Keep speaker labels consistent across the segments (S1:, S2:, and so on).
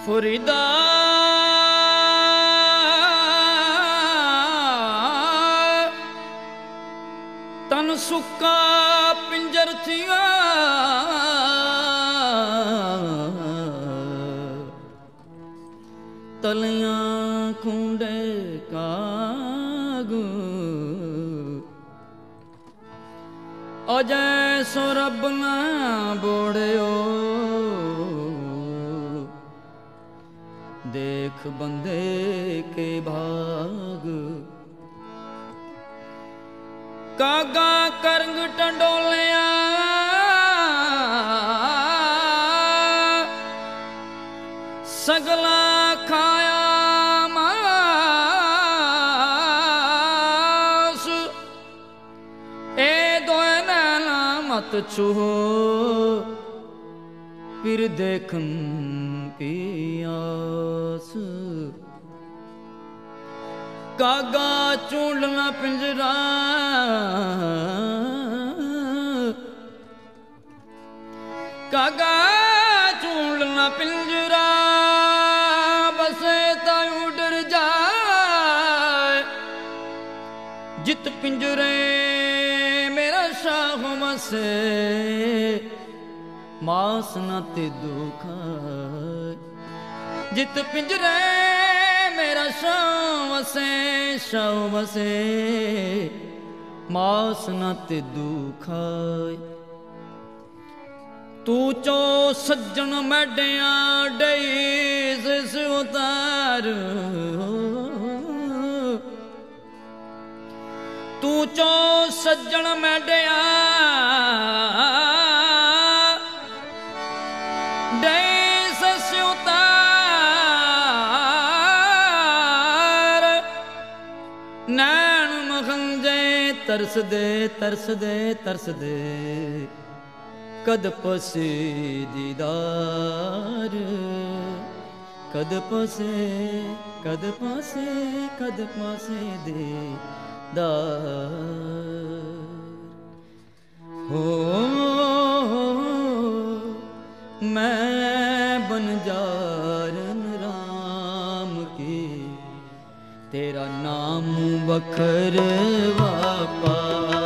S1: फरीदा तन सुक्का पिंजर थिया तलियां खूंडे काग अजय सो रब ना बोड़ियो देख बंदे के भाग कागा करंग टंडोलिया सगला खाया मास ए दोए नैना मत छूहो फिर देखन पियास कागा चूंडना पिंजरा कागा चूंडना पिंजरा बसे तायूं डर जाए जित पिंजरे मेरा शाह मसे मास न ते दुखा जित पिंजरे मेरा शाह वसे मास न ते दुखा तू चो सज्जन मैडिया डेस उतार तू चो सज्जन मैडिया डेस उतार नैन मखंजे तरस दे तरस दे तरस दे कद पसे दीदार कद पसे कद पसे कद पसे दीदार हो मैं बनजारन राम की तेरा नाम बखरवा पा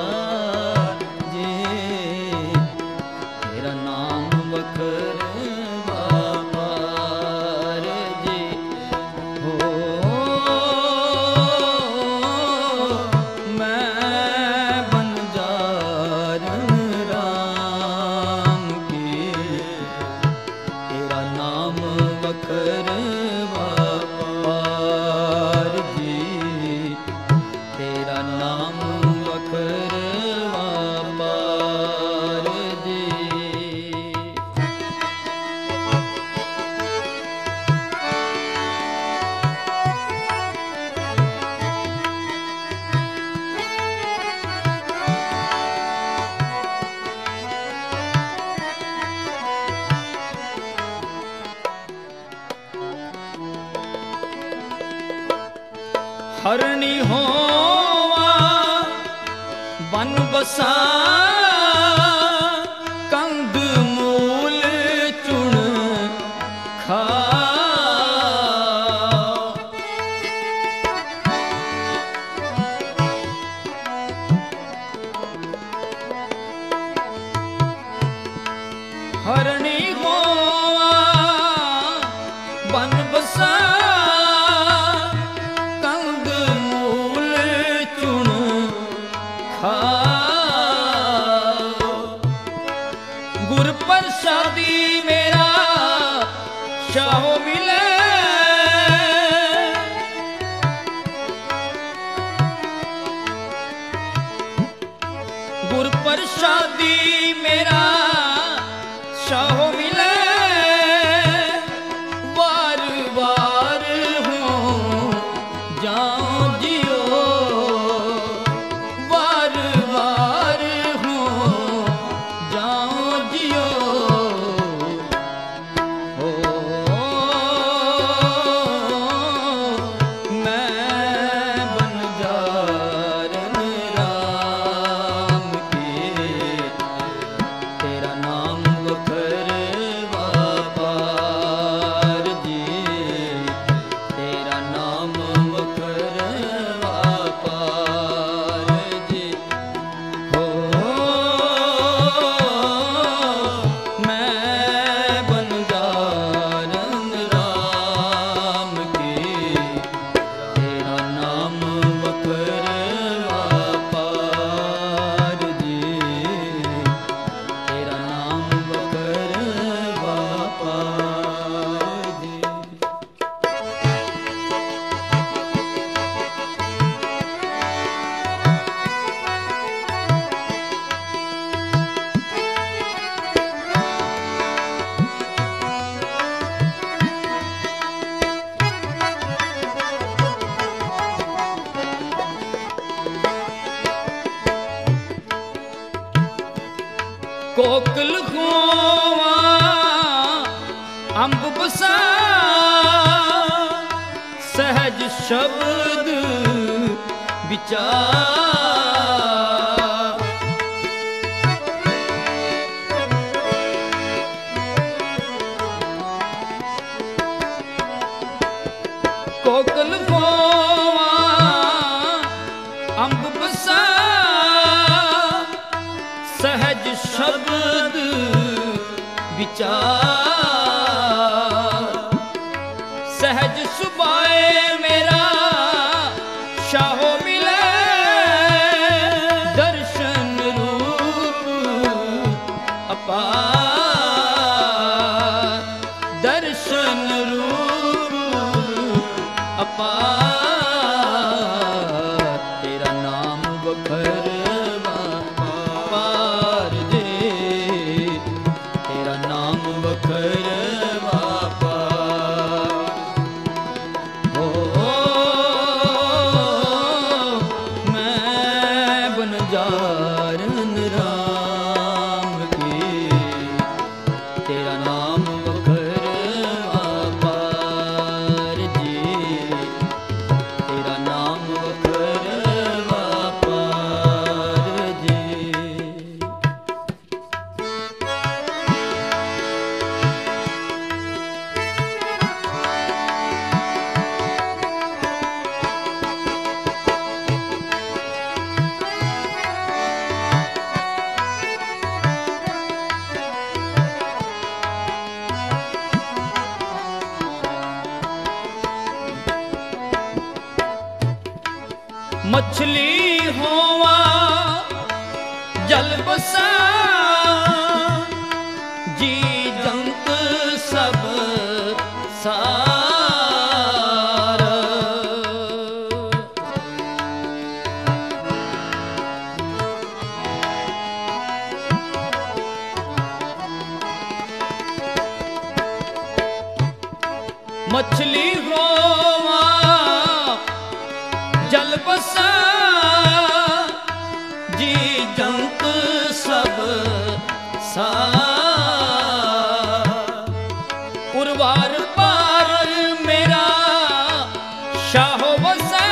S1: हरणी होवा बन बसा कंद मूल चुन खा हरणी होवा बन बसा कोकल खोवा अंब बसा सहज शब्द विचार कोकल खोवा अंब बसा सहज शब्द विचार सहज सुबाए मेरा शाहो मिले दर्शन रूप अपार दर्शन रूप अपार तेरा नाम बखरवा पार दे तेरा नाम बखरवा पार हो मैं बनजारन राम की तेरा नाम बखरवा पार जी तेरा नाम बखरवा पार जी। मछली होवा जल बसा जी जंत सब सार मछली होवा जल बसा जी जंत सब सार उर्वार पार मेरा शाहो बसा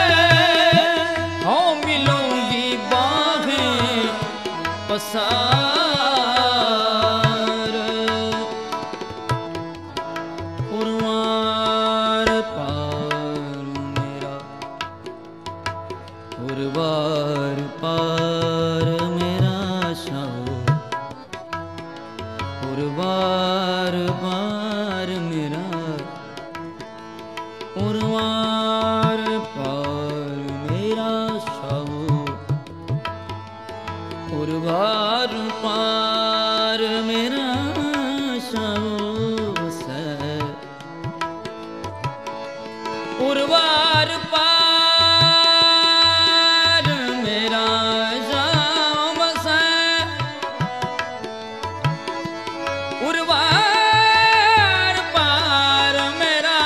S1: हो मिलूंगी बाहें पसार उर्वार पार मेरा उर्वार पार मेरा शाहो उर्वार पार मेरा उर्वार पार मेरा शाहो उर्वार पार मेरा शाहो से उर्वार पार उर्वार पार मेरा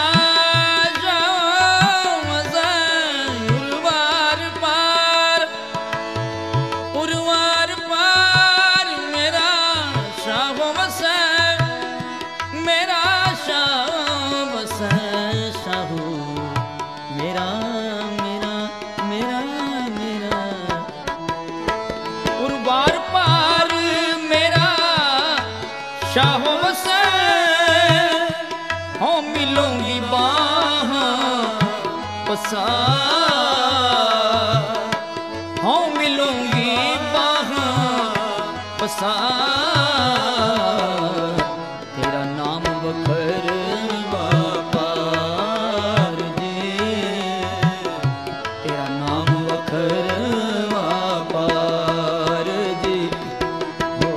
S1: जाओ मज़ा उर्वार पार मेरा शाहो बसा मेरा शाहो बसा शाहो मेरा मेरा मेरा मेरा उर्वार पार मेरा शाहो बसा हो मिलूंगी बाहां पसार हो मिलूंगी बाहां पसार तेरा नाम बखरवा पार जी तेरा नाम बखरवा पार जी हो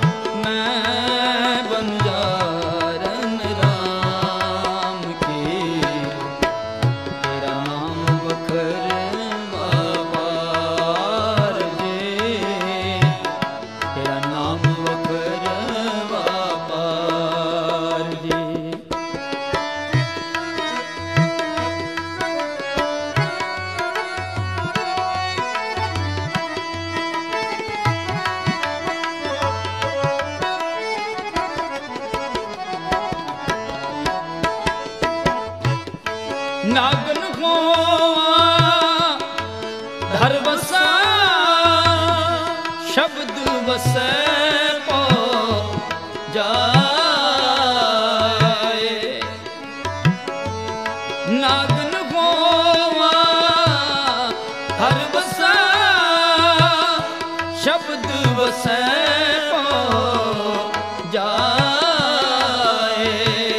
S1: मैं बनजारन राम की नागन होवा धर बसा शब्द बसै पो जाए नागन होवा धर बसा शब्द बसै पो जाए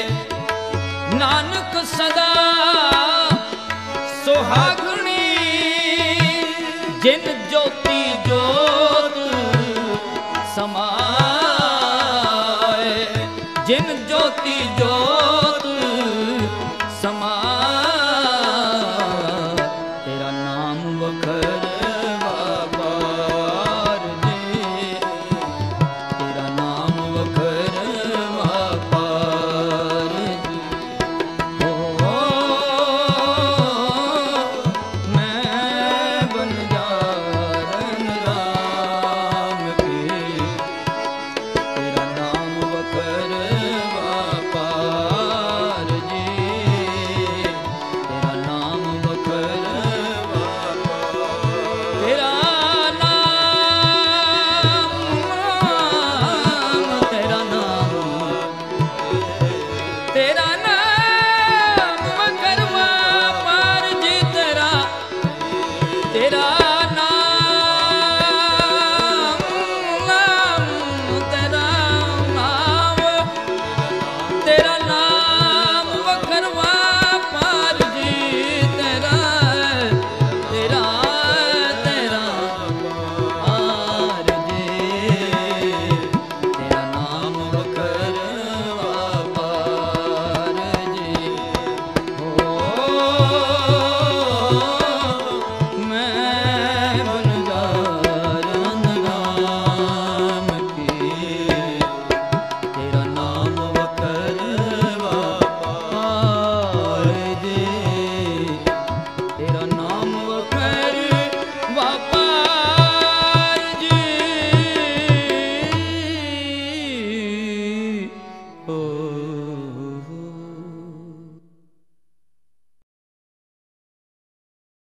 S1: नानक सदा सुहागणी जिन